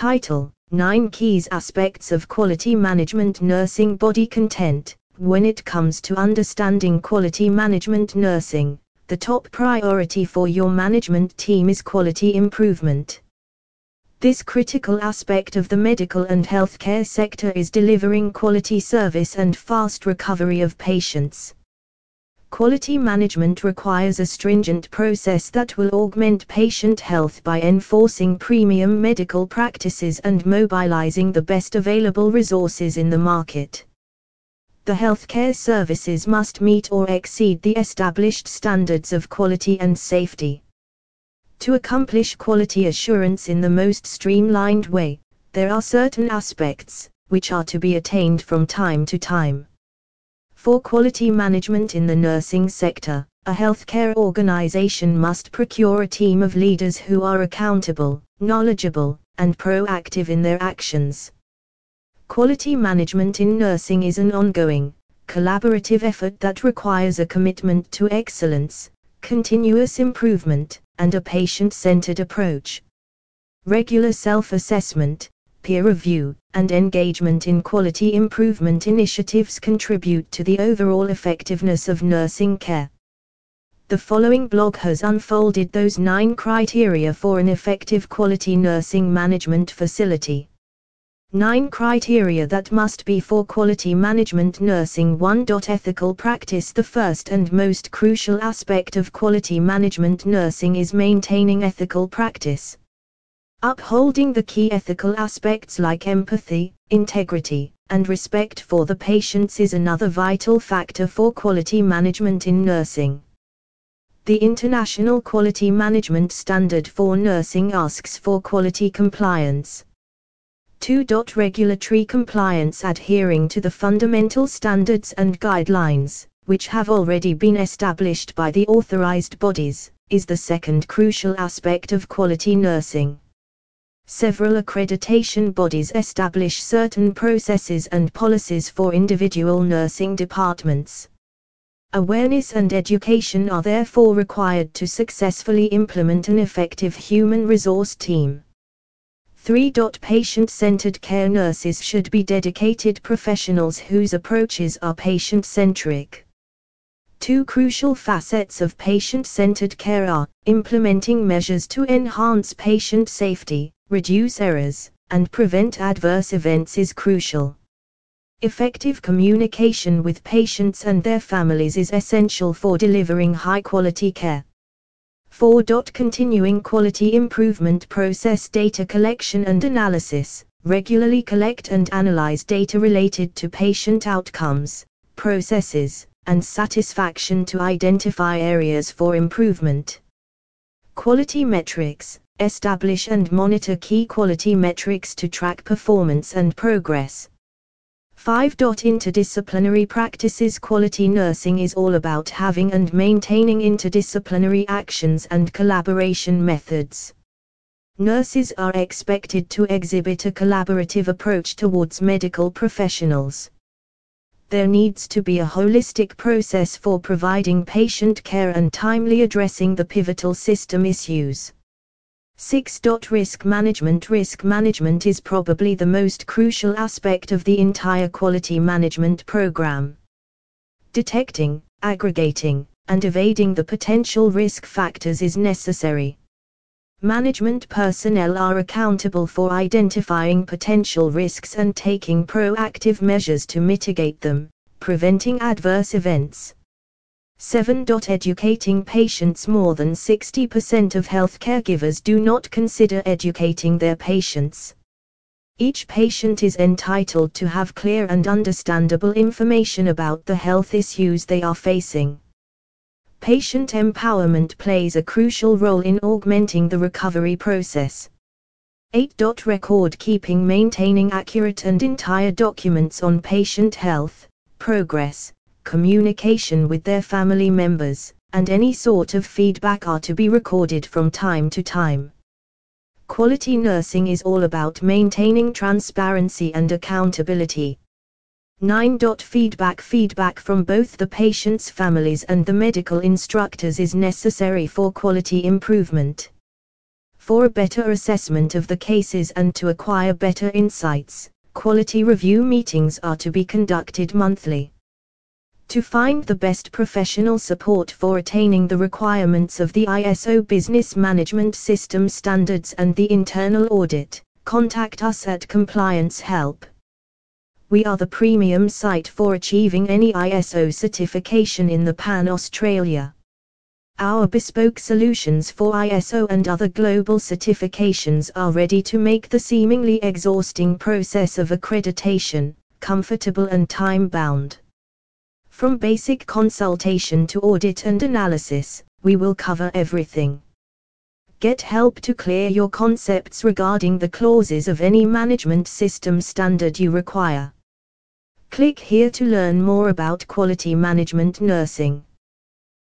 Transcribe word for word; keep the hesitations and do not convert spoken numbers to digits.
Title: Nine Keys Aspects of Quality Management Nursing Body Content. When it comes to understanding quality management nursing, the top priority for your management team is quality improvement. This critical aspect of the medical and healthcare sector is delivering quality service and fast recovery of patients. Quality management requires a stringent process that will augment patient health by enforcing premium medical practices and mobilizing the best available resources in the market. The healthcare services must meet or exceed the established standards of quality and safety. To accomplish quality assurance in the most streamlined way, there are certain aspects, which are to be attained from time to time. For quality management in the nursing sector, a healthcare organization must procure a team of leaders who are accountable, knowledgeable, and proactive in their actions. Quality management in nursing is an ongoing, collaborative effort that requires a commitment to excellence, continuous improvement, and a patient-centered approach. Regular self-assessment, peer review, and engagement in quality improvement initiatives contribute to the overall effectiveness of nursing care. The following blog has unfolded those nine criteria for an effective quality nursing management facility. Nine criteria that must be for quality management nursing. one. Ethical practice. The first and most crucial aspect of quality management nursing is maintaining ethical practice. Upholding the key ethical aspects like empathy, integrity, and respect for the patients is another vital factor for quality management in nursing. The International Quality Management Standard for Nursing asks for quality compliance. two. Regulatory compliance. Adhering to the fundamental standards and guidelines, which have already been established by the authorized bodies, is the second crucial aspect of quality nursing. Several accreditation bodies establish certain processes and policies for individual nursing departments. Awareness and education are therefore required to successfully implement an effective human resource team. three. Patient-centered care. Nurses should be dedicated professionals whose approaches are patient-centric. Two crucial facets of patient-centered care are implementing measures to enhance patient safety, reduce errors, and prevent adverse events is crucial. Effective communication with patients and their families is essential for delivering high-quality care. four. Continuing quality improvement process. Data collection and analysis. Regularly collect and analyze data related to patient outcomes, processes, and satisfaction to identify areas for improvement. Quality metrics. Establish and monitor key quality metrics to track performance and progress. five. Interdisciplinary practices. Quality nursing is all about having and maintaining interdisciplinary actions and collaboration methods. Nurses are expected to exhibit a collaborative approach towards medical professionals. There needs to be a holistic process for providing patient care and timely addressing the pivotal system issues. six. Risk management. Risk management is probably the most crucial aspect of the entire quality management program. Detecting, aggregating, and evading the potential risk factors is necessary. Management personnel are accountable for identifying potential risks and taking proactive measures to mitigate them, preventing adverse events. seven. Educating patients. More than sixty percent of healthcare givers do not consider educating their patients. Each patient is entitled to have clear and understandable information about the health issues they are facing. Patient empowerment plays a crucial role in augmenting the recovery process. eight. Record keeping. Maintaining accurate and entire documents on patient health, progress, communication with their family members, and any sort of feedback are to be recorded from time to time. Quality nursing is all about maintaining transparency and accountability. nine. Feedback. Feedback from both the patient's families and the medical instructors is necessary for quality improvement. For a better assessment of the cases and to acquire better insights, quality review meetings are to be conducted monthly. To find the best professional support for attaining the requirements of the I S O Business Management System standards and the internal audit, contact us at Compliance Help. We are the premium site for achieving any I S O certification in the Pan Australia. Our bespoke solutions for I S O and other global certifications are ready to make the seemingly exhausting process of accreditation comfortable and time-bound. From basic consultation to audit and analysis, we will cover everything. Get help to clear your concepts regarding the clauses of any management system standard you require. Click here to learn more about quality management nursing.